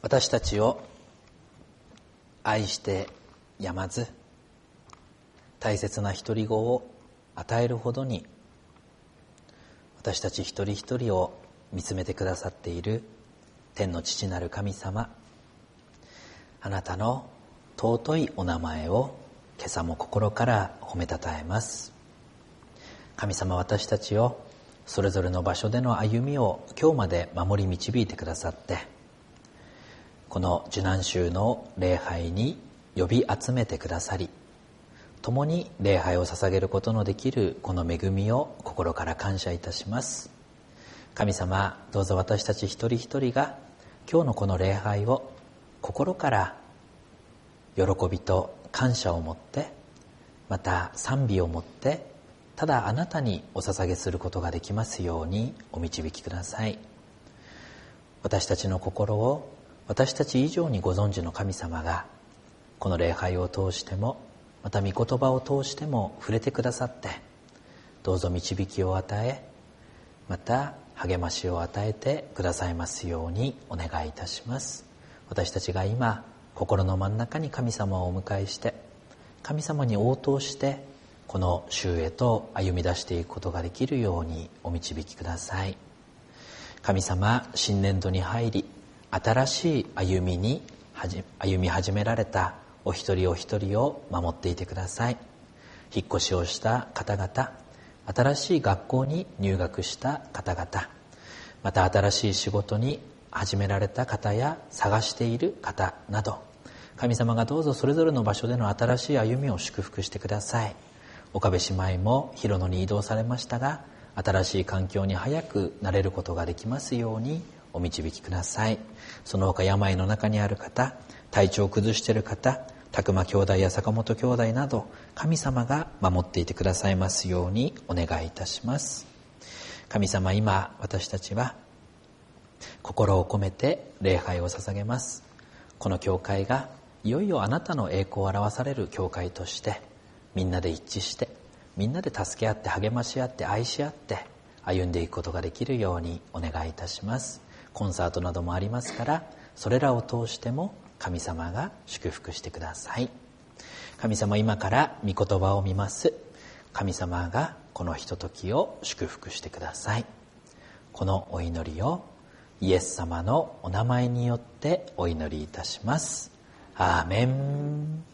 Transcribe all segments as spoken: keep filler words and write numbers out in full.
私たちを愛してやまず大切な独り子を与えるほどに私たち一人一人を見つめてくださっている天の父なる神様、あなたの尊いお名前を今朝も心から褒めたたえます。神様、私たちをそれぞれの場所での歩みを今日まで守り導いてくださって、この受難週の礼拝に呼び集めてくださり、共に礼拝を捧げることのできるこの恵みを心から感謝いたします。神様、どうぞ私たち一人一人が今日のこの礼拝を心から喜びと感謝を持って、また賛美を持ってただあなたにお捧げすることができますようにお導きください。私たちの心を私たち以上にご存知の神様がこの礼拝を通してもまた御言葉を通しても触れてくださって、どうぞ導きを与え、また励ましを与えてくださいますようにお願いいたします。私たちが今心の真ん中に神様をお迎えして、神様に応答してこの週へと歩み出していくことができるようにお導きください。神様、新年度に入り新しい歩みに歩み始められたお一人お一人を守っていてください。引っ越しをした方々、新しい学校に入学した方々、また新しい仕事に始められた方や探している方など、神様がどうぞそれぞれの場所での新しい歩みを祝福してください。岡部姉妹も広野に移動されましたが、新しい環境に早く慣れることができますようにお導きください。その他病の中にある方、体調を崩している方、拓磨兄弟や坂本兄弟など、神様が守っていてくださいますようにお願いいたします。神様、今私たちは心を込めて礼拝を捧げます。この教会がいよいよあなたの栄光を表される教会として、みんなで一致してみんなで助け合って励まし合って愛し合って歩んでいくことができるようにお願いいたします。コンサートなどもありますから、それらを通しても神様が祝福してください。神様、今から御言葉を見ます。神様がこのひとときを祝福してください。このお祈りをイエス様のお名前によってお祈りいたします。アーメン。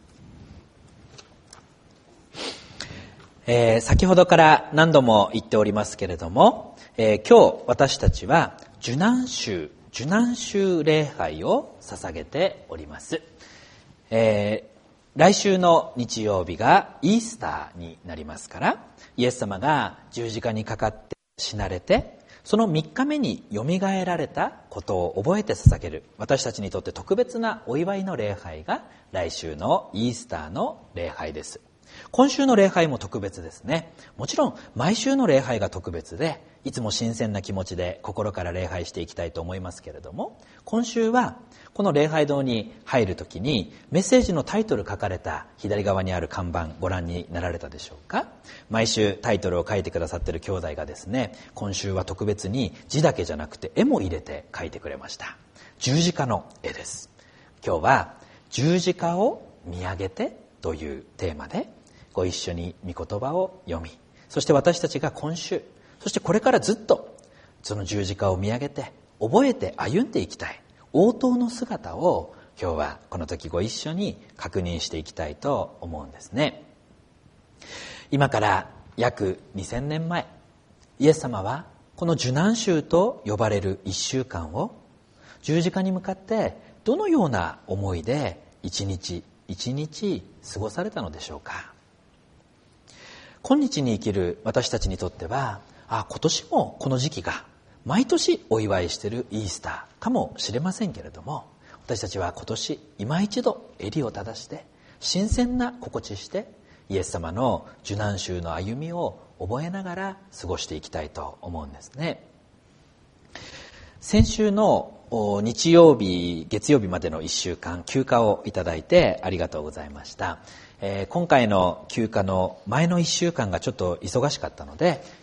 えー、先ほどから何度も言っておりますけれども、えー、今日私たちは受難週受難週礼拝を捧げております。えー、来週の日曜日がイースターになりますから、イエス様が十字架にかかって死なれて、そのみっかめによみがえられたことを覚えて捧げる、私たちにとって特別なお祝いの礼拝が来週のイースターの礼拝です。今週の礼拝も特別ですね。もちろん毎週の礼拝が特別で、いつも新鮮な気持ちで心から礼拝していきたいと思いますけれども、今週はこの礼拝堂に入るときにメッセージのタイトル書かれた左側にある看板ご覧になられたでしょうか。毎週タイトルを書いてくださっている兄弟がですね、今週は特別に字だけじゃなくて絵も入れて書いてくれました。十字架の絵です。今日は十字架を見上げてというテーマでご一緒に御言葉を読み、そして私たちが今週、そしてこれからずっとその十字架を見上げて覚えて歩んでいきたい応答の姿を今日はこの時ご一緒に確認していきたいと思うんですね。今から約にせんねんまえ、イエス様はこの受難週と呼ばれるいっしゅうかんを十字架に向かってどのような思いで一日一日過ごされたのでしょうか。今日に生きる私たちにとっては、あ、今年もこの時期が毎年お祝いしているイースターかもしれませんけれども、私たちは今年今一度襟を正して新鮮な心地してイエス様の受難週の歩みを覚えながら過ごしていきたいと思うんですね。先週の日曜日月曜日までのいっしゅうかん休暇をいただいてありがとうございました。えー、今回の休暇の前のいっしゅうかんがちょっと忙しかったので、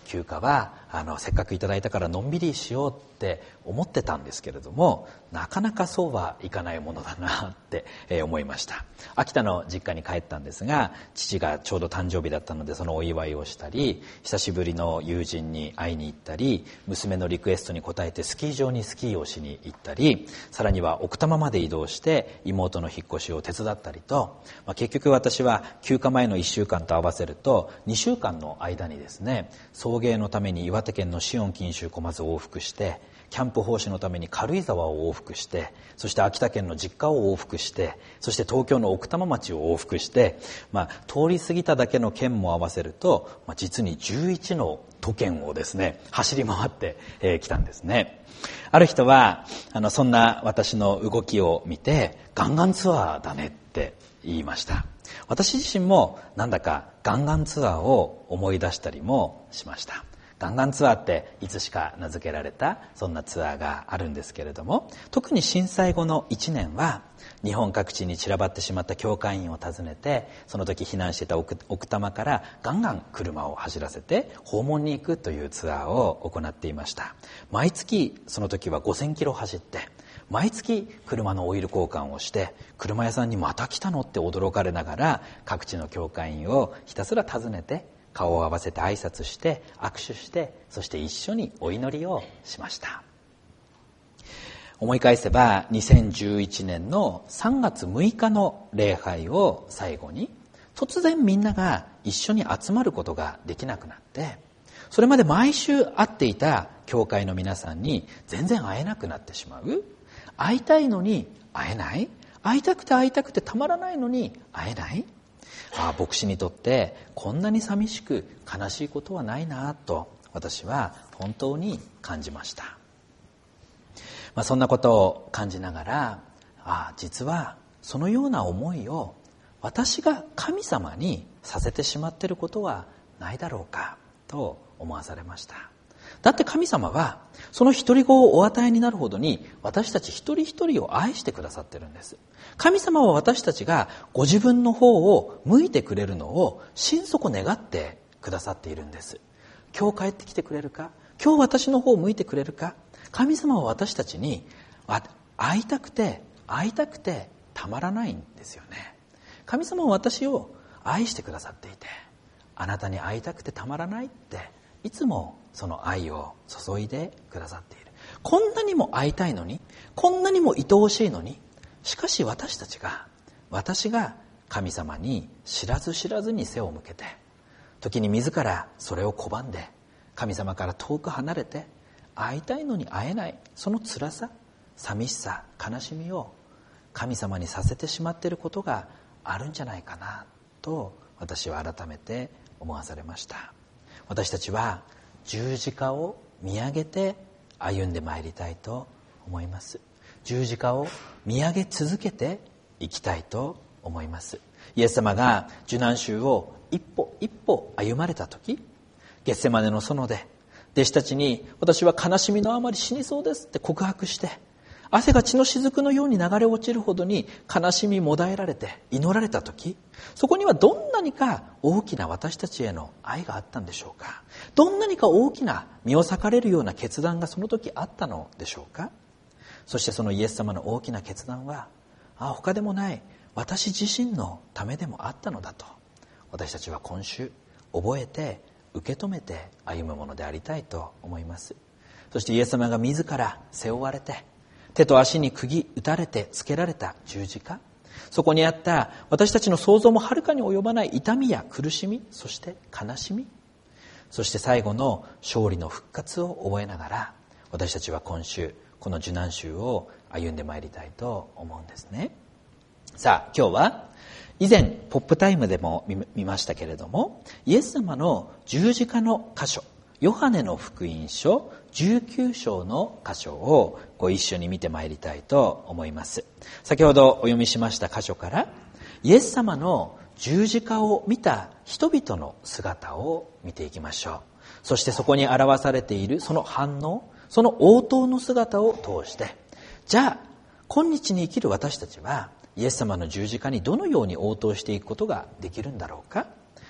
休暇はあのせっかくいただいたからのんびりしようって思ってたんですけれども、なかなかそうはいかないものだなって思いました。秋田の実家に帰ったんですが、父がちょうど誕生日だったのでそのお祝いをしたり、久しぶりの友人に会いに行ったり、娘のリクエストに応えてスキー場にスキーをしに行ったり、さらには奥多摩まで移動して妹の引っ越しを手伝ったりと、まあ、結局私は休暇前のいっしゅうかんと合わせるとにしゅうかんの間にですね、送迎のために岩手県の紫音錦州小松を往復して、キャンプ奉仕のために軽井沢を往復して、そして秋田県の実家を往復して、そして東京の奥多摩町を往復して、まあ、通り過ぎただけの県も合わせると、まあ、実にじゅういちの都県をですね走り回ってき、えー、たんですね。ある人はあのそんな私の動きを見て、ガンガンツアーだねって言いました。私自身もなんだかガンガンツアーを思い出したりもしました。ガンガンツアーっていつしか名付けられたそんなツアーがあるんですけれども、特に震災後のいちねんは日本各地に散らばってしまった教会員を訪ねて、その時避難していた奥多摩からガンガン車を走らせて訪問に行くというツアーを行っていました。毎月その時はごせんキロ走って、毎月車のオイル交換をして、車屋さんにまた来たのって驚かれながら各地の教会員をひたすら訪ねて、顔を合わせて挨拶して握手して、そして一緒にお祈りをしました。思い返せばにせんじゅういちねんのさんがつむいかの礼拝を最後に、突然みんなが一緒に集まることができなくなって、それまで毎週会っていた教会の皆さんに全然会えなくなってしまう。会いたいのに会えない。会いたくて会いたくてたまらないのに会えない。ああ、牧師にとってこんなに寂しく悲しいことはないなと私は本当に感じました。まあ、そんなことを感じながら、ああ、実はそのような思いを私が神様にさせてしまっていることはないだろうかと思わされました。だって神様はその独り子をお与えになるほどに私たち一人一人を愛してくださってるんです。神様は私たちがご自分の方を向いてくれるのを心底願ってくださっているんです。今日帰ってきてくれるか、今日私の方を向いてくれるか。神様は私たちに会いたくて会いたくてたまらないんですよね。神様は私を愛してくださっていて、あなたに会いたくてたまらないっていつもその愛を注いでくださっている。こんなにも会いたいのに、こんなにも愛おしいのに、しかし私たちが私が神様に知らず知らずに背を向けて、時に自らそれを拒んで神様から遠く離れて、会いたいのに会えない、その辛さ、寂しさ、悲しみを神様にさせてしまっていることがあるんじゃないかなと私は改めて思わされました。私たちは十字架を見上げて歩んでまいりたいと思います。十字架を見上げ続けていきたいと思います。イエス様が受難週を一歩一歩歩まれた時、ゲッセマネの園で弟子たちに、私は悲しみのあまり死にそうですって告白して、汗が血の雫のように流れ落ちるほどに悲しみもだえられて祈られた時、そこにはどんなにか大きな私たちへの愛があったんでしょうか。どんなにか大きな身を裂かれるような決断がその時あったのでしょうか。そしてそのイエス様の大きな決断は、あ、他でもない私自身のためでもあったのだと、私たちは今週覚えて受け止めて歩むものでありたいと思います。そしてイエス様が自ら背負われて、手と足に釘打たれてつけられた十字架、そこにあった私たちの想像もはるかに及ばない痛みや苦しみ、そして悲しみ、そして最後の勝利の復活を覚えながら、私たちは今週この受難週を歩んでまいりたいと思うんですね。さあ、今日は以前ポップタイムでも見ましたけれども、イエス様の十字架の箇所、ヨハネの福音書じゅうきゅう章の箇所をご一緒に見てまいりたいと思います。先ほどお読みしました箇所から、イエス様の十字架を見た人々の姿を見ていきましょう。そしてそこに表されているその反応、その応答の姿を通して、じゃあ今日に生きる私たちはイエス様の十字架にどのように応答していくことができるんだろうか。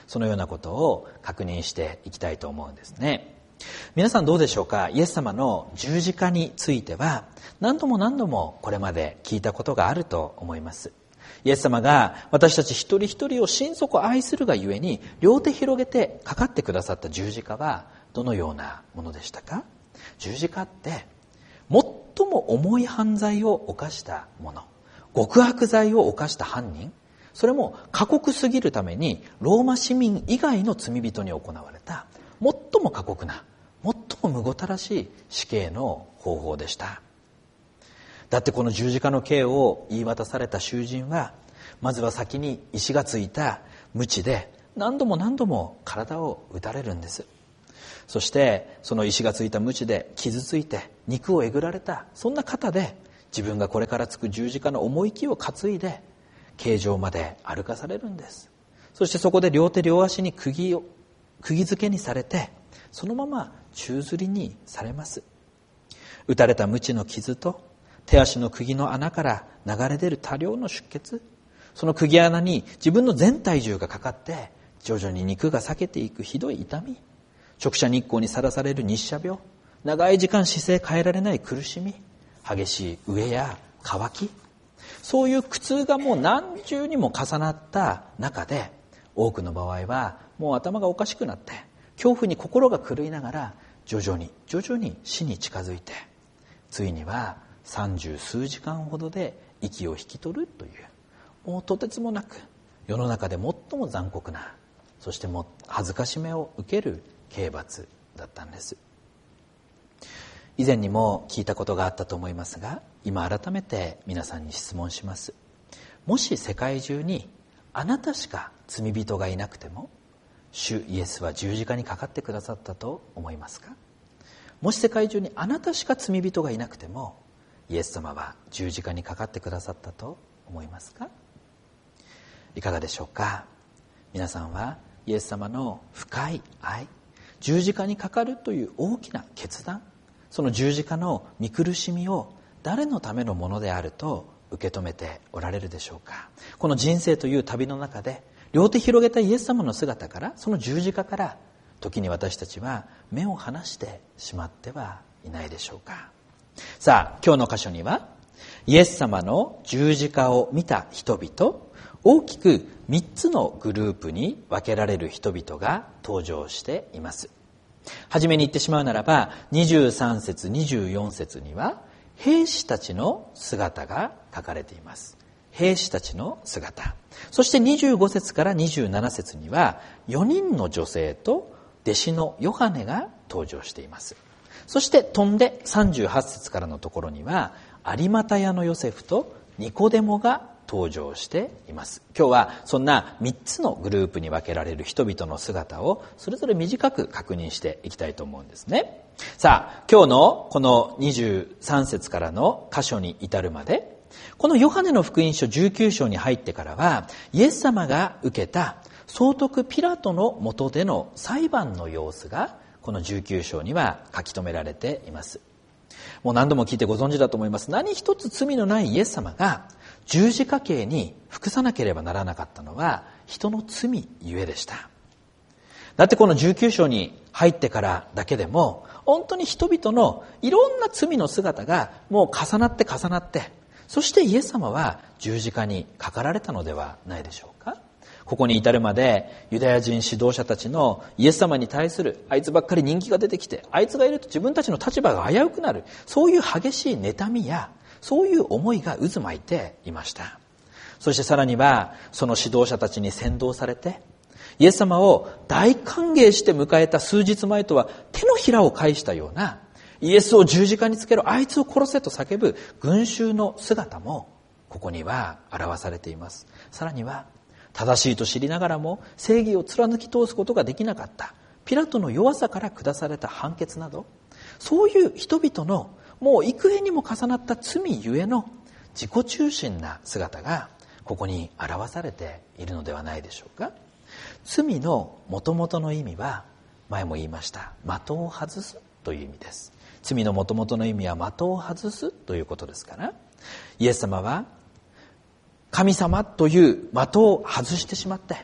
そのようなことを確認していきたいと思うんですね。皆さんどうでしょうか。イエス様の十字架については何度も何度もこれまで聞いたことがあると思います。イエス様が私たち一人一人を心底愛するがゆえに両手広げてかかってくださった十字架はどのようなものでしたか。十字架って最も重い犯罪を犯した者、極悪罪を犯した犯人、それも過酷すぎるためにローマ市民以外の罪人に行われた最も過酷な、最もむごたらしい死刑の方法でした。だってこの十字架の刑を言い渡された囚人は、まずは先に石がついた鞭で何度も何度も体を打たれるんです。そしてその石がついた鞭で傷ついて肉をえぐられた、そんな肩で自分がこれからつく十字架の重い木を担いで刑場まで歩かされるんです。そしてそこで両手両足に釘を釘付けにされて、そのまま宙吊りにされます。打たれた鞭の傷と手足の釘の穴から流れ出る多量の出血、その釘穴に自分の全体重がかかって徐々に肉が裂けていくひどい痛み、直射日光にさらされる日射病、長い時間姿勢変えられない苦しみ、激しい飢えや渇き、そういう苦痛がもう何重にも重なった中で、多くの場合はもう頭がおかしくなって恐怖に心が狂いながら徐々に徐々に死に近づいて、ついには三十数時間ほどで息を引き取るという、もうとてつもなく世の中で最も残酷な、そしても恥ずかしめを受ける刑罰だったんです。以前にも聞いたことがあったと思いますが、今改めて皆さんに質問します。もし世界中にあなたしか罪人がいなくても、主イエスは十字架にかかってくださったと思いますか。もし世界中にあなたしか罪人がいなくても、イエス様は十字架にかかってくださったと思いますか。いかがでしょうか。皆さんはイエス様の深い愛、十字架にかかるという大きな決断、その十字架の見苦しみを誰のためのものであると受け止めておられるでしょうか。この人生という旅の中で、両手広げたイエス様の姿から、その十字架から、時に私たちは目を離してしまってはいないでしょうか。さあ、今日の箇所にはイエス様の十字架を見た人々、大きくみっつのグループに分けられる人々が登場しています。はじめに言ってしまうならば、にじゅうさん節にじゅうよん節には兵士たちの姿が書かれています。兵士たちの姿。そしてにじゅうご節からにじゅうなな節にはよにんの女性と弟子のヨハネが登場しています。そして飛んでさんじゅうはち節からのところには有股屋のヨセフとニコデモが登場しています。今日はそんなみっつのグループに分けられる人々の姿をそれぞれ短く確認していきたいと思うんですね。さあ、今日のこのにじゅうさん節からの箇所に至るまで、このヨハネの福音書じゅうきゅう章に入ってからは、イエス様が受けた総督ピラトの下での裁判の様子がこのじゅうきゅう章には書き留められています。もう何度も聞いてご存知だと思います。何一つ罪のないイエス様が十字架刑に服さなければならなかったのは人の罪ゆえでした。だってこのじゅうきゅう章に入ってからだけでも本当に人々のいろんな罪の姿がもう重なって重なって、そしてイエス様は十字架にかかられたのではないでしょうか。ここに至るまでユダヤ人指導者たちのイエス様に対する、あいつばっかり人気が出てきて、あいつがいると自分たちの立場が危うくなる、そういう激しい妬みやそういう思いが渦巻いていました。そしてさらにはその指導者たちに先導されて、イエス様を大歓迎して迎えた数日前とは手のひらを返したような、イエスを十字架につけろ、あいつを殺せと叫ぶ群衆の姿もここには表されています。さらには正しいと知りながらも正義を貫き通すことができなかったピラトの弱さから下された判決など、そういう人々のもう幾重にも重なった罪ゆえの自己中心な姿がここに表されているのではないでしょうか。罪の元々の意味は、前も言いました、的を外すという意味です。罪の元々の意味は的を外すということですから、イエス様は神様という的を外してしまって、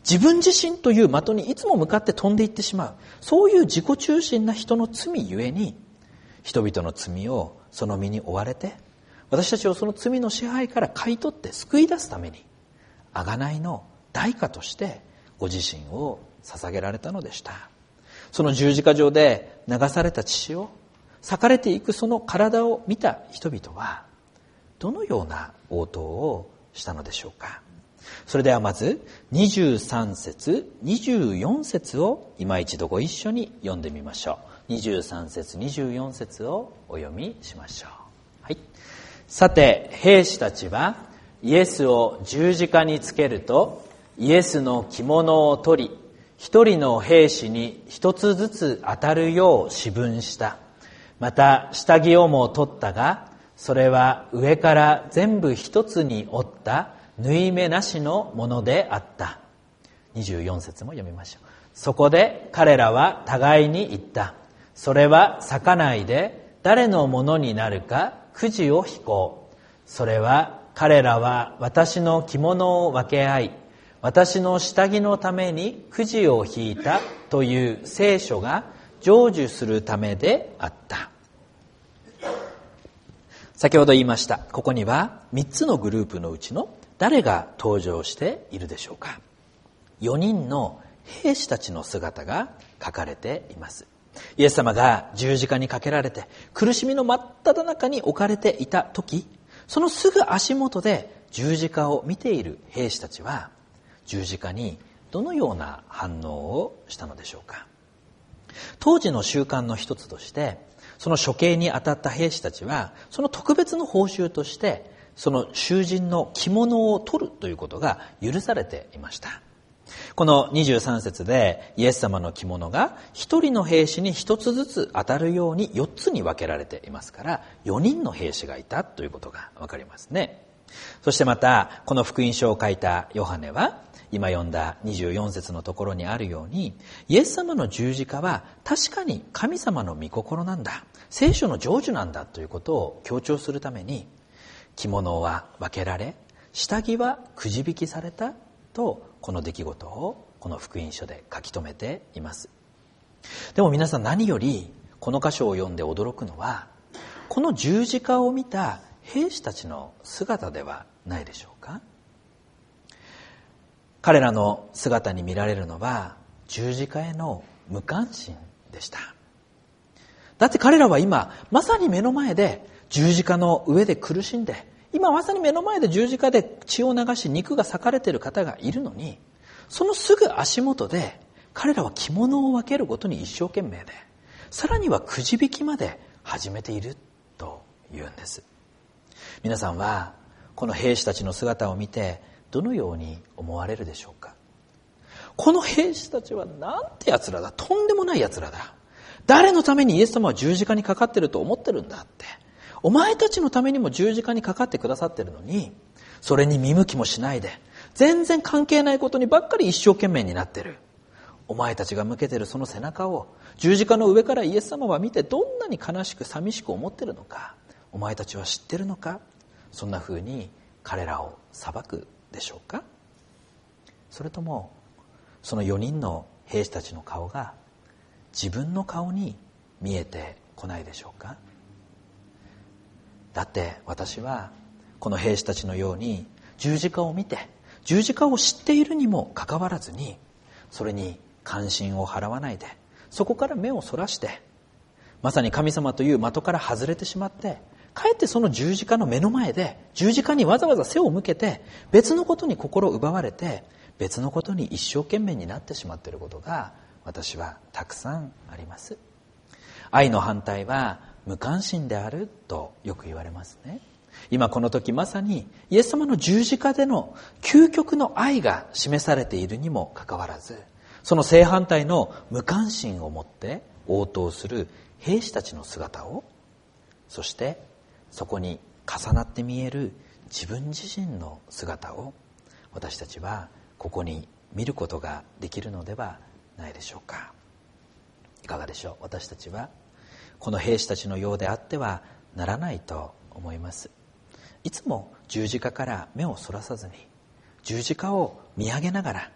自分自身という的にいつも向かって飛んでいってしまう、そういう自己中心な人の罪ゆえに、人々の罪をその身に追われて、私たちをその罪の支配から買い取って救い出すために、贖いの代価としてご自身を捧げられたのでした。その十字架上で流された血を、裂かれていくその体を見た人々は、どのような応答をしたのでしょうか。それではまずにじゅうさん節にじゅうよん節を今一度ご一緒に読んでみましょう。にじゅうさん節にじゅうよん節をお読みしましょう。はい。さて兵士たちはイエスを十字架につけると、イエスの着物を取り、一人の兵士に一つずつ当たるよう四分した。また下着をも取ったが、それは上から全部一つに折った縫い目なしのものであった。にじゅうよん節も読みましょう。そこで彼らは互いに言った。それは裂かないで誰のものになるかくじを引こう。それは彼らは私の着物を分け合い、私の下着のためにくじを引いたという聖書が成就するためであった。先ほど言いました。ここにはみっつのグループのうちの誰が登場しているでしょうか。よにんの兵士たちの姿が書かれています。イエス様が十字架にかけられて苦しみの真っ只中に置かれていた時、そのすぐ足元で十字架を見ている兵士たちは、十字架にどのような反応をしたのでしょうか。当時の習慣の一つとして、その処刑に当たった兵士たちは、その特別の報酬として、その囚人の着物を取るということが許されていました。このにじゅうさん節でイエス様の着物が一人の兵士に一つずつ当たるようによっつに分けられていますから、よにんの兵士がいたということがわかりますね。そしてまたこの福音書を書いたヨハネは、今読んだにじゅうよん節のところにあるように、イエス様の十字架は確かに神様の御心なんだ、聖書の成就なんだということを強調するために、着物は分けられ、下着はくじ引きされたと、この出来事をこの福音書で書き留めています。でも皆さん、何よりこの箇所を読んで驚くのは、この十字架を見た兵士たちの姿ではないでしょうか。彼らの姿に見られるのは十字架への無関心でした。だって彼らは今まさに目の前で十字架の上で苦しんで、今まさに目の前で十字架で血を流し肉が裂かれている方がいるのに、そのすぐ足元で彼らは着物を分けることに一生懸命で、さらにはくじ引きまで始めているというんです。皆さんはこの兵士たちの姿を見てどのように思われるでしょうか。この兵士たちはなんて奴らだ、とんでもない奴らだ、誰のためにイエス様は十字架にかかってると思ってるんだって、お前たちのためにも十字架にかかってくださってるのに、それに見向きもしないで、全然関係ないことにばっかり一生懸命になってる。お前たちが向けてるその背中を十字架の上からイエス様は見て、どんなに悲しく寂しく思ってるのか、お前たちは知ってるのか。そんな風に彼らを裁くでしょうか。それともそのよにんの兵士たちの顔が自分の顔に見えてこないでしょうか。だって私はこの兵士たちのように十字架を見て、十字架を知っているにもかかわらずに、それに関心を払わないで、そこから目をそらして、まさに神様という的から外れてしまって、かえってその十字架の目の前で十字架にわざわざ背を向けて、別のことに心を奪われて、別のことに一生懸命になってしまっていることが私はたくさんあります。愛の反対は無関心であるとよく言われますね。今この時まさにイエス様の十字架での究極の愛が示されているにもかかわらず、その正反対の無関心を持って応答する兵士たちの姿を、そしてそこに重なって見える自分自身の姿を、私たちはここに見ることができるのではないでしょうか。いかがでしょう。私たちはこの兵士たちのようであってはならないと思います。いつも十字架から目をそらさずに、十字架を見上げながら、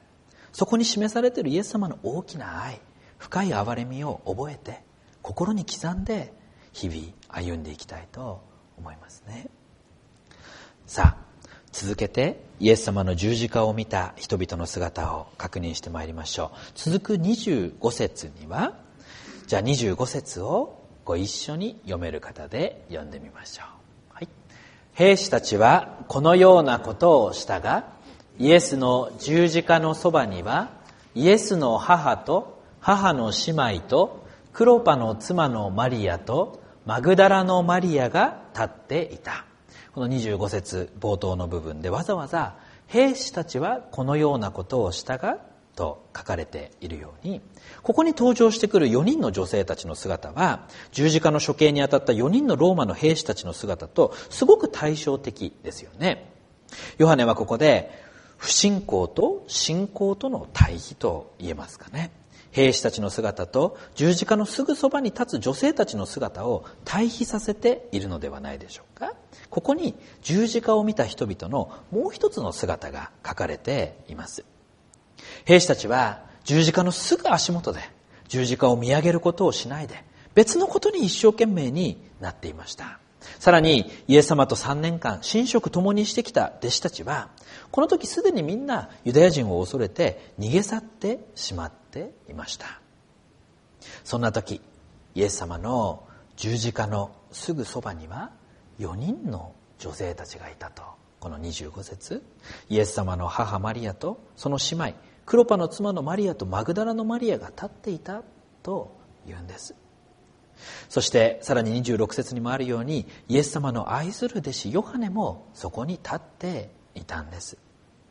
そこに示されているイエス様の大きな愛、深い憐れみを覚えて心に刻んで日々歩んでいきたいと思いますね。さあ、続けてイエス様の十字架を見た人々の姿を確認してまいりましょう。続くにじゅうご節には、じゃあにじゅうご節をご一緒に読める方で読んでみましょう。はい、兵士たちはこのようなことをしたが、イエスの十字架のそばにはイエスの母と母の姉妹とクロパの妻のマリアとマグダラのマリアが立っていた。このにじゅうご節冒頭の部分でわざわざ兵士たちはこのようなことをしたがと書かれているように、ここに登場してくるよにんの女性たちの姿は十字架の処刑にあたったよにんのローマの兵士たちの姿とすごく対照的ですよね。ヨハネはここで不信仰と信仰との対比と言えますかね。兵士たちの姿と十字架のすぐそばに立つ女性たちの姿を対比させているのではないでしょうか。ここに十字架を見た人々のもう一つの姿が書かれています。兵士たちは十字架のすぐ足元で十字架を見上げることをしないで別のことに一生懸命になっていました。さらにイエス様とさんねんかん寝食共にしてきた弟子たちはこの時すでにみんなユダヤ人を恐れて逃げ去ってしまっていました。そんな時イエス様の十字架のすぐそばにはよにんの女性たちがいたと、このにじゅうご節、イエス様の母マリアとその姉妹クロパの妻のマリアとマグダラのマリアが立っていたと言うんです。そしてさらににじゅうろく節にもあるようにイエス様の愛する弟子ヨハネもそこに立っていたんです。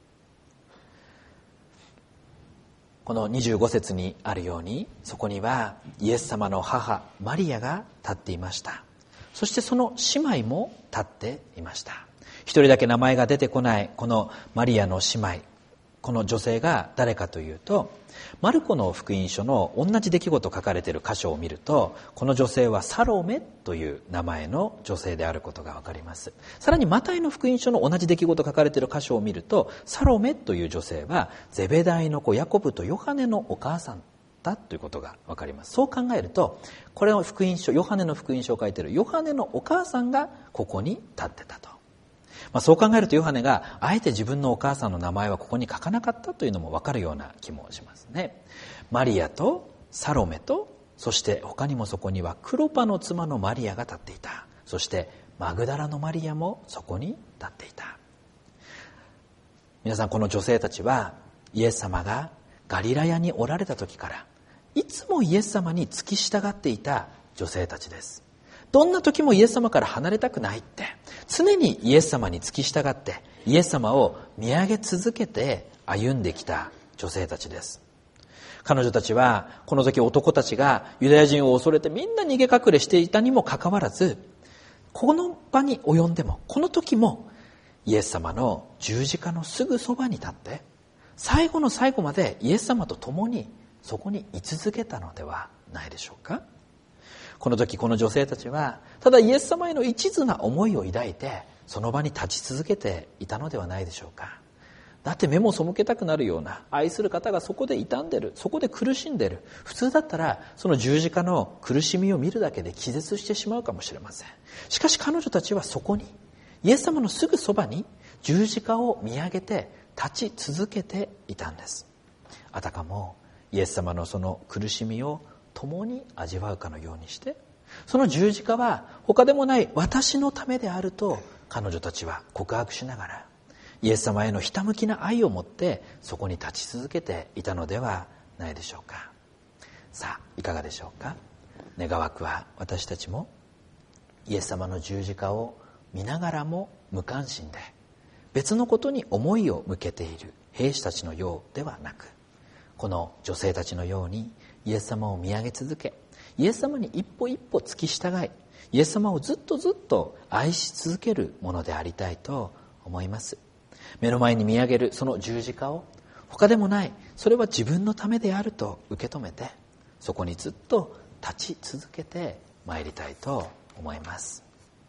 このにじゅうご節にあるようにそこにはイエス様の母マリアが立っていました。そしてその姉妹も立っていました。一人だけ名前が出てこないこのマリアの姉妹、この女性が誰かというと、マルコの福音書の同じ出来事書かれている箇所を見ると、この女性はサロメという名前の女性であることがわかります。さらにマタイの福音書の同じ出来事書かれている箇所を見ると、サロメという女性はゼベダイの子ヤコブとヨハネのお母さんだということがわかります。そう考えると、これの福音書、ヨハネの福音書を書いているヨハネのお母さんがここに立ってたと。まあ、そう考えるとヨハネがあえて自分のお母さんの名前はここに書かなかったというのも分かるような気もしますね。マリアとサロメと、そして他にもそこにはクロパの妻のマリアが立っていた。そしてマグダラのマリアもそこに立っていた。皆さん、この女性たちはイエス様がガリラヤにおられた時からいつもイエス様に付き従っていた女性たちです。どんな時もイエス様から離れたくないって、常にイエス様に付き従ってイエス様を見上げ続けて歩んできた女性たちです。彼女たちはこの時男たちがユダヤ人を恐れてみんな逃げ隠れしていたにもかかわらず、この場に及んでもこの時もイエス様の十字架のすぐそばに立って最後の最後までイエス様と共にそこに居続けたのではないでしょうか。この時この女性たちはただイエス様への一途な思いを抱いてその場に立ち続けていたのではないでしょうか。だって目も背けたくなるような愛する方がそこで傷んでる、そこで苦しんでる。普通だったらその十字架の苦しみを見るだけで気絶してしまうかもしれません。しかし彼女たちはそこにイエス様のすぐそばに十字架を見上げて立ち続けていたんです。あたかもイエス様のその苦しみを共に味わうかのようにして、その十字架は他でもない私のためであると彼女たちは告白しながらイエス様へのひたむきな愛を持ってそこに立ち続けていたのではないでしょうか。さあ、いかがでしょうか。願わくは私たちもイエス様の十字架を見ながらも無関心で別のことに思いを向けている兵士たちのようではなく、この女性たちのようにイエス様を見上げ続け、イエス様に一歩一歩付き従い、イエス様をずっとずっと愛し続けるものでありたいと思います。目の前に見上げるその十字架を他でもない、それは自分のためであると受け止めて、そこにずっと立ち続けてまいりたいと思います。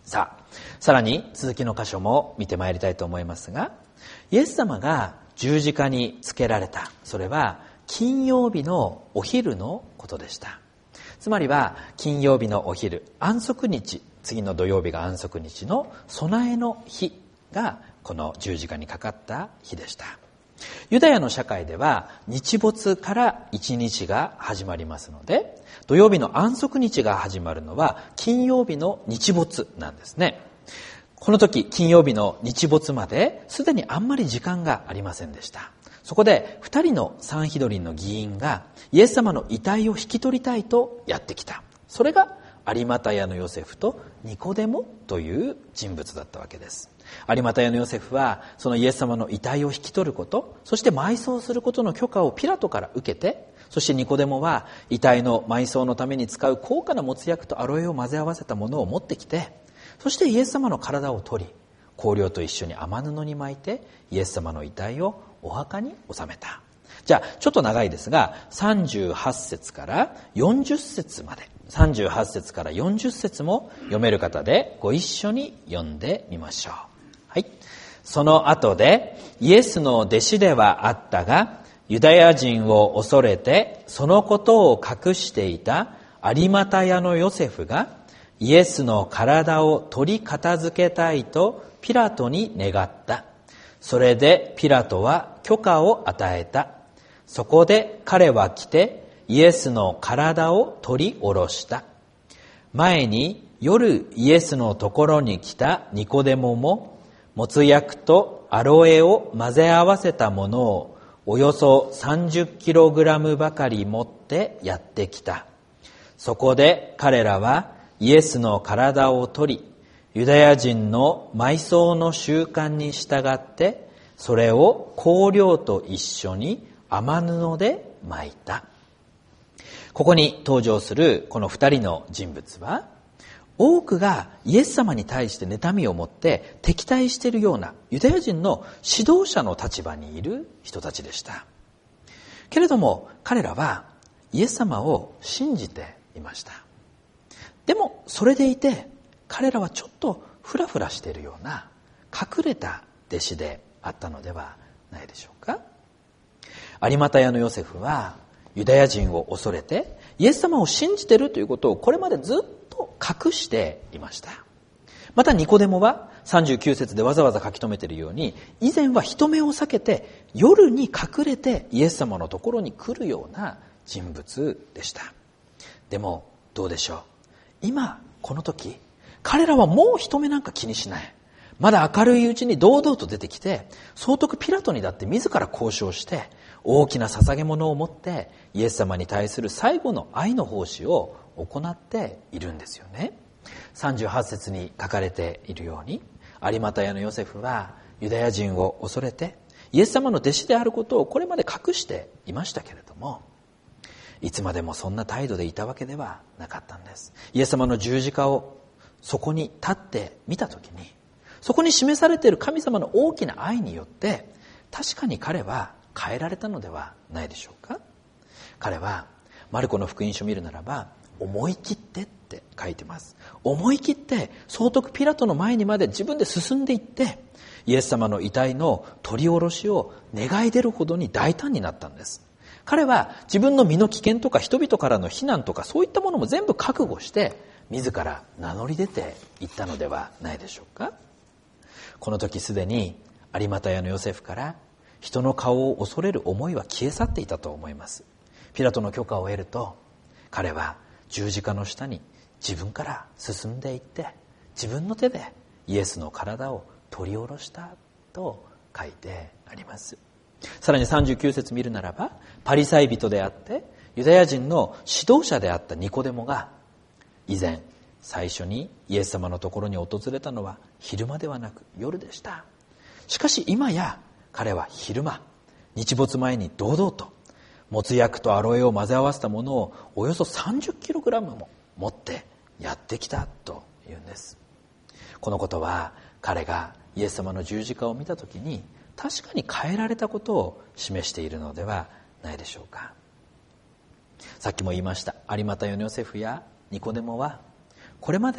さあ、さらに続きの箇所も見てまいりたいと思いますが、イエス様が十字架につけられた、それは金曜日のお昼のことでした。つまりは金曜日のお昼、安息日、次の土曜日が安息日の備えの日がこの十字架にかかった日でした。ユダヤの社会では日没から一日が始まりますので、土曜日の安息日が始まるのは金曜日の日没なんですね。この時金曜日の日没まですでにあんまり時間がありませんでした。そこで二人のサンヒドリンの議員がイエス様の遺体を引き取りたいとやってきた。それが有股屋のヨセフとニコデモという人物だったわけです。有股屋のヨセフはそのイエス様の遺体を引き取ること、そして埋葬することの許可をピラトから受けて、そしてニコデモは遺体の埋葬のために使う高価な没薬とアロエを混ぜ合わせたものを持ってきて、そしてイエス様の体を取り、香料と一緒に雨布に巻いてイエス様の遺体をお墓に納めた。じゃあちょっと長いですが、さんじゅうはち節からよんじゅっ節まで、さんじゅうはち節からよんじゅっ節も読める方でご一緒に読んでみましょう。はい。その後でイエスの弟子ではあったが、ユダヤ人を恐れてそのことを隠していた有股屋のヨセフがイエスの体を取り片付けたいとピラトに願った。それでピラトは許可を与えた。そこで彼は来てイエスの体を取り下ろした。前に夜イエスのところに来たニコデモも没薬とアロエを混ぜ合わせたものをおよそさんじゅっキログラムばかり持ってやってきた。そこで彼らはイエスの体を取り、ユダヤ人の埋葬の習慣に従ってそれを香料と一緒に雨布で巻いた。ここに登場するこの二人の人物は、多くがイエス様に対して妬みを持って敵対しているようなユダヤ人の指導者の立場にいる人たちでした。けれども彼らはイエス様を信じていました。でもそれでいて彼らはちょっとフラフラしているような隠れた弟子であったのではないでしょうか。有股屋のヨセフはユダヤ人を恐れてイエス様を信じているということをこれまでずっと隠していました。またニコデモはさんじゅうきゅう節でわざわざ書き留めているように、以前は人目を避けて夜に隠れてイエス様のところに来るような人物でした。でもどうでしょう。今この時彼らはもう人目なんか気にしない。まだ明るいうちに堂々と出てきて、総督ピラトにだって自ら交渉して大きな捧げ物を持ってイエス様に対する最後の愛の奉仕を行っているんですよね。さんじゅうはち節に書かれているように、有股屋のヨセフはユダヤ人を恐れてイエス様の弟子であることをこれまで隠していましたけれども、いつまでもそんな態度でいたわけではなかったんです。イエス様の十字架をそこに立ってみたときに、そこに示されている神様の大きな愛によって確かに彼は変えられたのではないでしょうか。彼はマルコの福音書を見るならば、思い切ってって書いてます。思い切って総督ピラトの前にまで自分で進んでいって、イエス様の遺体の取り下ろしを願い出るほどに大胆になったんです。彼は自分の身の危険とか人々からの非難とかそういったものも全部覚悟して自ら名乗り出ていったのではないでしょうか。この時すでに有股屋のヨセフから人の顔を恐れる思いは消え去っていたと思います。ピラトの許可を得ると、彼は十字架の下に自分から進んでいって自分の手でイエスの体を取り下ろしたと書いてあります。さらにさんじゅうきゅう節見るならば、パリサイ人であってユダヤ人の指導者であったニコデモが以前最初にイエス様のところに訪れたのは昼間ではなく夜でした。しかし今や彼は昼間、日没前に堂々と没薬とアロエを混ぜ合わせたものをおよそさんじゅっキログラムも持ってやってきたというんです。このことは彼がイエス様の十字架を見たときに確かに変えられたことを示しているのではないでしょうか。さっきも言いました、有股屋のヨセフやニコデモはこれまで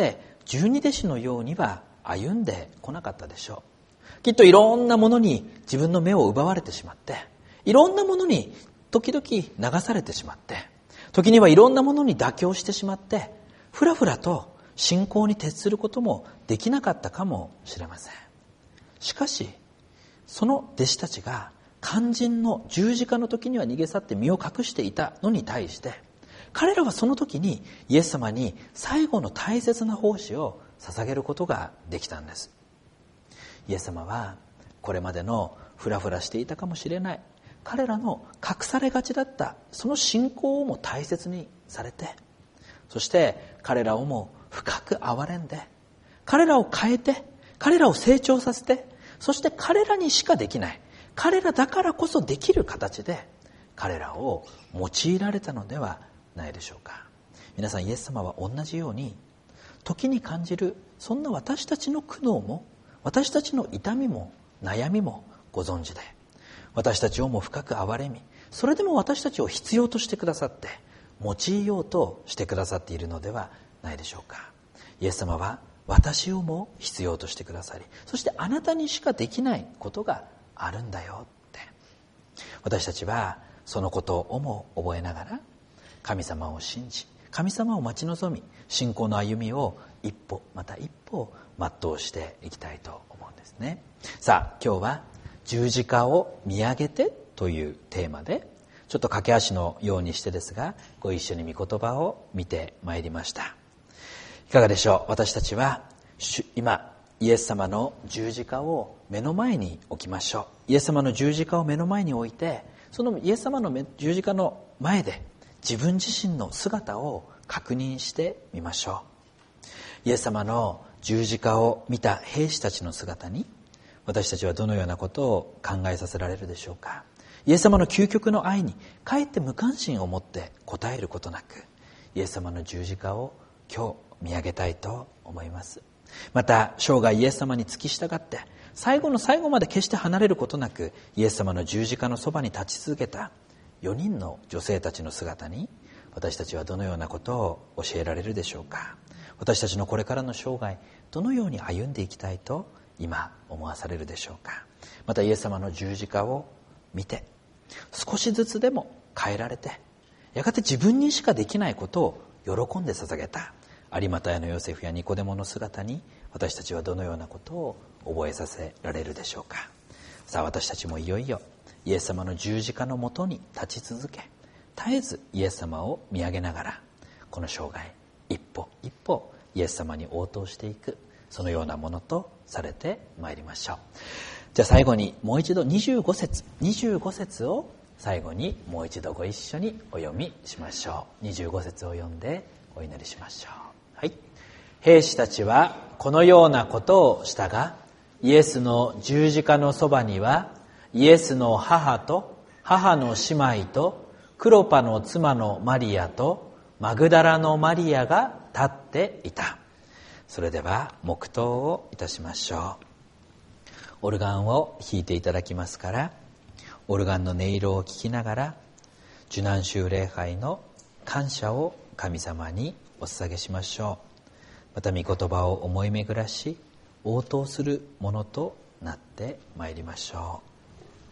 十二弟子のようには歩んでこなかったでしょう。きっといろんなものに自分の目を奪われてしまって、いろんなものに時々流されてしまって、時にはいろんなものに妥協してしまって、ふらふらと信仰に徹することもできなかったかもしれません。しかし、その弟子たちが肝心の十字架の時には逃げ去って身を隠していたのに対して、彼らはその時にイエス様に最後の大切な奉仕を捧げることができたんです。イエス様はこれまでのフラフラしていたかもしれない彼らの隠されがちだったその信仰をも大切にされて、そして彼らをも深く憐れんで、彼らを変えて、彼らを成長させて、そして彼らにしかできない、彼らだからこそできる形で彼らを用いられたのではないでしょうか。皆さん、イエス様は同じように時に感じるそんな私たちの苦悩も、私たちの痛みも悩みもご存知で、私たちをも深く憐れみ、それでも私たちを必要としてくださって、用いようとしてくださっているのではないでしょうか。イエス様は私をも必要としてくださり、そしてあなたにしかできないことがあるんだよって、私たちはそのことをも覚えながら、神様を信じ、神様を待ち望み、信仰の歩みを一歩また一歩全うしていきたいと思うんですね。さあ、今日は十字架を見上げてというテーマで、ちょっと駆け足のようにしてですが、ご一緒に御言葉を見てまいりました。いかがでしょう。私たちは今イエス様の十字架を目の前に置きましょう。イエス様の十字架を目の前に置いて、そのイエス様の十字架の前で自分自身の姿を確認してみましょう。イエス様の十字架を見た兵士たちの姿に、私たちはどのようなことを考えさせられるでしょうか。イエス様の究極の愛にかえって無関心を持って応えることなく、イエス様の十字架を今日見上げたいと思います。また生涯イエス様に付き従って最後の最後まで決して離れることなくイエス様の十字架のそばに立ち続けたよにんの女性たちの姿に、私たちはどのようなことを教えられるでしょうか。私たちのこれからの生涯、どのように歩んでいきたいと今思わされるでしょうか。またイエス様の十字架を見て、少しずつでも変えられて、やがて自分にしかできないことを喜んで捧げた有股屋のヨセフやニコデモの姿に、私たちはどのようなことを覚えさせられるでしょうか。さあ、私たちもいよいよイエス様の十字架のもとに立ち続け、絶えずイエス様を見上げながら、この生涯一歩一歩イエス様に応答していく、そのようなものとされてまいりましょう。じゃあ最後にもう一度にじゅうご節にじゅうご節を最後にもう一度ご一緒にお読みしましょう。にじゅうご節を読んでお祈りしましょう。はい。兵士たちはこのようなことをしたが、イエスの十字架のそばにはイエスの母と母の姉妹とクロパの妻のマリアとマグダラのマリアが立っていた。それでは黙祷をいたしましょう。オルガンを弾いていただきますから、オルガンの音色を聞きながら受難週礼拝の感謝を神様にお捧げしましょう。また御言葉を思い巡らし応答するものとなってまいりましょう。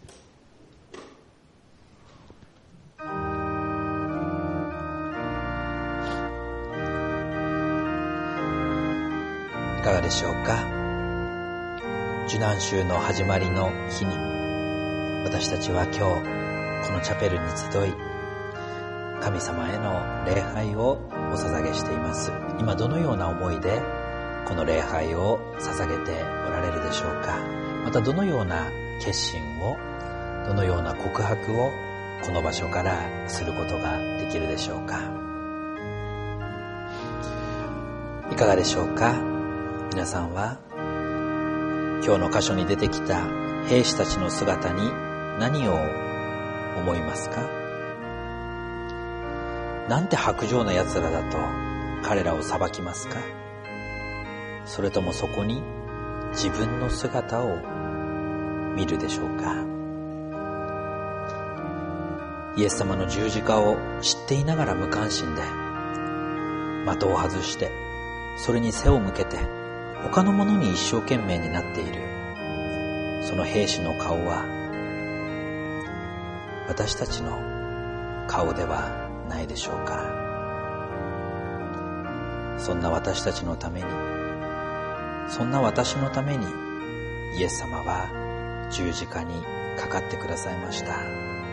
いかがでしょうか。受難週の始まりの日に、私たちは今日このチャペルに集い、神様への礼拝をお捧げしています。今どのような思いでこの礼拝を捧げておられるでしょうか。またどのような決心を、どのような告白をこの場所からすることができるでしょうか。いかがでしょうか。皆さんは今日の箇所に出てきた兵士たちの姿に何を思いますか。なんて薄情な奴らだと彼らを裁きますか。それともそこに自分の姿を見るでしょうか。イエス様の十字架を知っていながら無関心で的を外してそれに背を向けて他のものに一生懸命になっているその兵士の顔は私たちの顔ではないでしょうか。そんな私たちのために、そんな私のためにイエス様は十字架にかかってくださいました。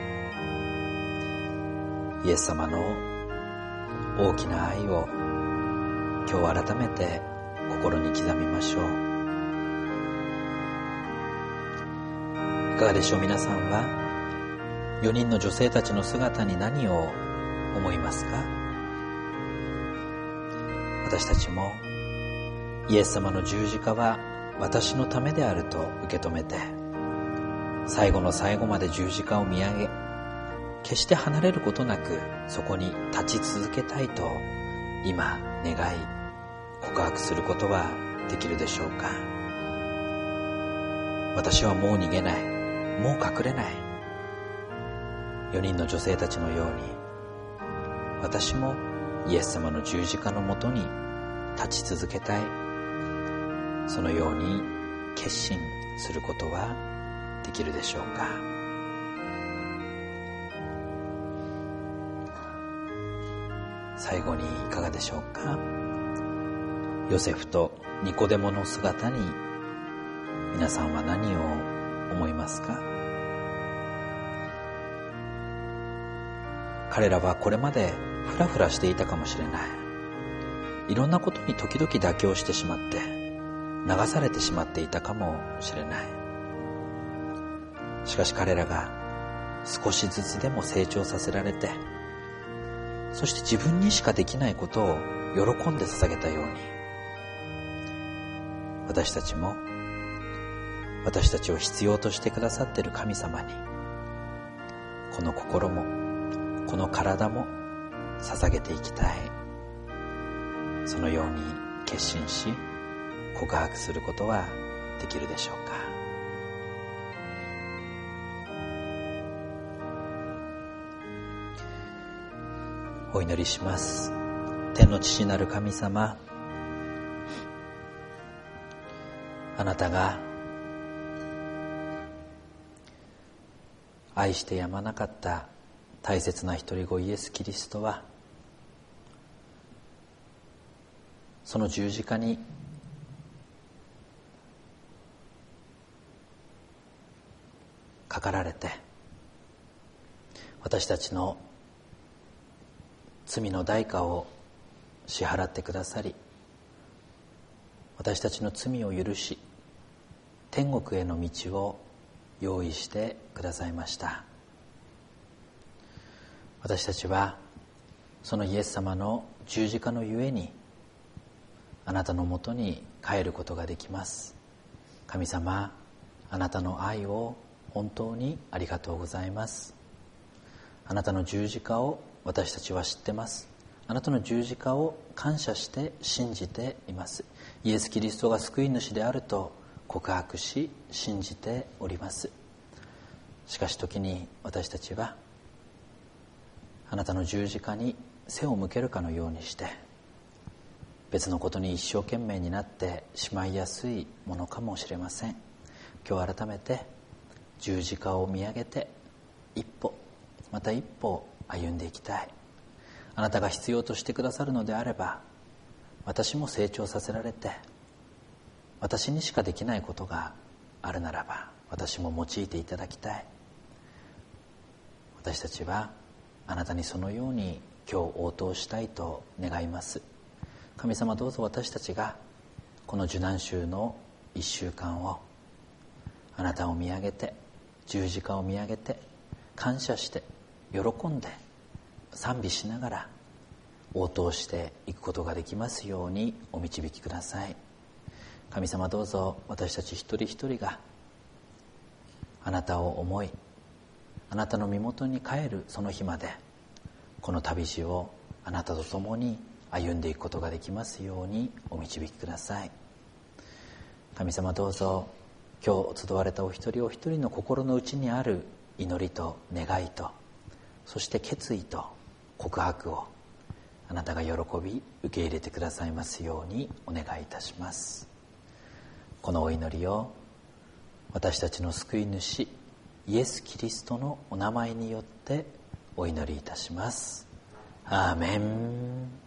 イエス様の大きな愛を今日改めて心に刻みましょう。いかがでしょう。皆さんはよにんの女性たちの姿に何を思いますか。私たちもイエス様の十字架は私のためであると受け止めて、最後の最後まで十字架を見上げ、決して離れることなくそこに立ち続けたいと今願い告白することはできるでしょうか。私はもう逃げない、もう隠れない。よにんの女性たちのように私もイエス様の十字架のもとに立ち続けたい。そのように決心することはできるでしょうか。最後にいかがでしょうか。ヨセフとニコデモの姿に皆さんは何を思いますか。彼らはこれまでフラフラしていたかもしれない。いろんなことに時々妥協してしまって流されてしまっていたかもしれない。しかし彼らが少しずつでも成長させられて、そして自分にしかできないことを喜んで捧げたように、私たちも私たちを必要としてくださっている神様にこの心もこの体も捧げていきたい。そのように決心し告白することはできるでしょうか。お祈りします。天の父なる神様、あなたが愛してやまなかった大切な一人子イエス・キリストは、その十字架にかかられて、私たちの罪の代価を支払ってくださり、私たちの罪を許し、天国への道を用意してくださいました。私たちはそのイエス様の十字架のゆえにあなたのもとに帰ることができます。神様、あなたの愛を本当にありがとうございます。あなたの十字架を私たちは知ってます。あなたの十字架を感謝して信じています。イエス・キリストが救い主であると告白し信じております。しかし時に私たちはあなたの十字架に背を向けるかのようにして別のことに一生懸命になってしまいやすいものかもしれません。今日改めて十字架を見上げて一歩また一歩歩んでいきたい。あなたが必要としてくださるのであれば、私も成長させられて、私にしかできないことがあるならば私も用いていただきたい。私たちはあなたにそのように今日応答したいと願います。神様、どうぞ私たちがこの受難週の一週間をあなたを見上げて、十字架を見上げて、感謝して喜んで賛美しながら応答していくことができますようにお導きください。神様、どうぞ私たち一人一人があなたを思い、あなたの身元に帰るその日までこの旅路をあなたと共に歩んでいくことができますようにお導きください。神様、どうぞ今日集われたお一人お一人の心の内にある祈りと願いと、そして決意と告白をあなたが喜び受け入れてくださいますようにお願いいたします。このお祈りを私たちの救い主イエス・キリストのお名前によってお祈りいたします。アーメン。